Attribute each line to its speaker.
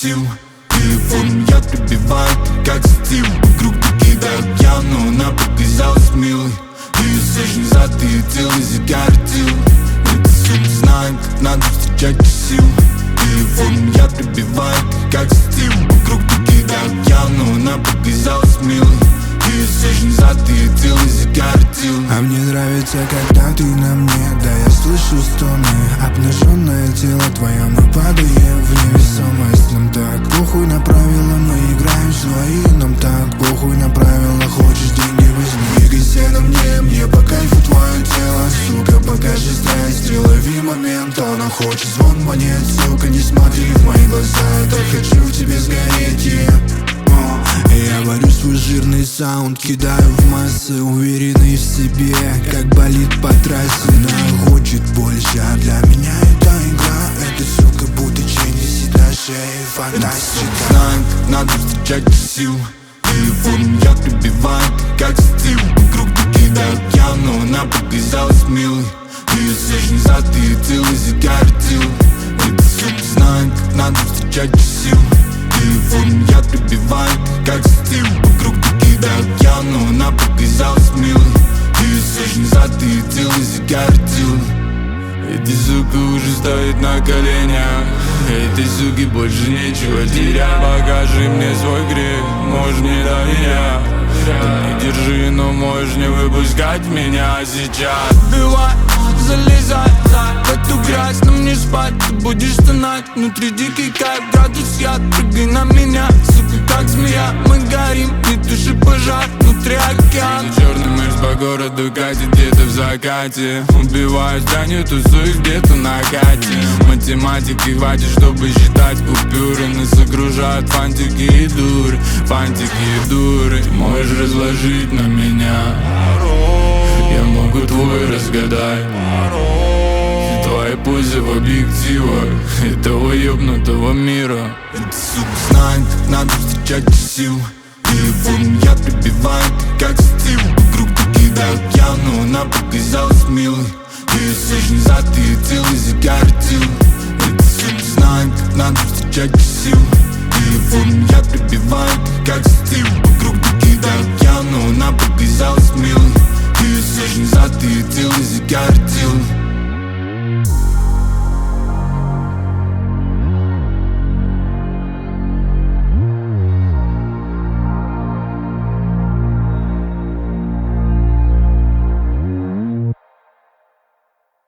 Speaker 1: сил. Телефон я прибивает, как стил. Вокруг покидают я, но она показалась милой. Ее сожни назад, ее тело загородил. Эта сука знает, как надо встречать сил. Телефон я прибивает, как стил. Вокруг покидают я, но она показалась милой. Ее сожни назад, ее тело загородил.
Speaker 2: А мне нравится, когда ты на мне. Да, я слышу стоны. Обнаженное тело твое, мы падаем в невесомость. Нам так похуй на правила, мы играем свои. Нам так похуй на правила, хочешь деньги возьми. Двигайся на мне по кайфу твое тело. Сука, покажи страсть, лови момент. Она хочет звон монет, сука, не смотри в мои глаза. Я так хочу в тебе сгореть, Я варю свой жирный саунд, кидаю в массы, уверенный в себе, как болит по трассе. Она хочет больше, а для меня это игра. Эта сука будто чей висит на шее, фантастика.
Speaker 1: Знает, как надо встречать сил. Телефон я прибивает, как стил. Вокруг покидают я, но она показалась милой. Ее сожни назад, ее тело загородил. Эта сука знает, как надо встречать сил. Телефон я прибивает, как стил. Вокруг покидают я, но она показалась милой. Ее сожни назад, ее тело загородил. Эти сука уже стоит на коленях. Этой суке больше нечего терять. Покажи мне свой грех, можешь не доверять. Ты не держи, но можешь не выпускать меня сейчас. Убивай, залезай в эту грязь, нам не спать. Ты будешь стонать, внутри дикий кайф, градус яд. Прыгай на меня, сука, как змея. Мы горим, не туши пожар, внутри океан. Черный мышь по городу катит где-то в закате. Убиваю здание, тусуюсь где-то на хате. Математики хватит, чтобы считать купюры. Нас загружают фантики и дуры. Фантики и дуры, можешь разложить на меня. Я могу твой разгадать. Твои позы в объективах этого ёбнутого мира. Эта сука знает, как надо встречать сил. Телефон я прибивает, как стил. Вокруг покидают я, но она показалась милой. Ее сожни назад, ее тело загородил. Эта сука знает, как надо встречать сил. Телефон я прибивает, как стил. Вокруг покидают я, но она показалась милой. Ее сожни назад, ее тело загородил.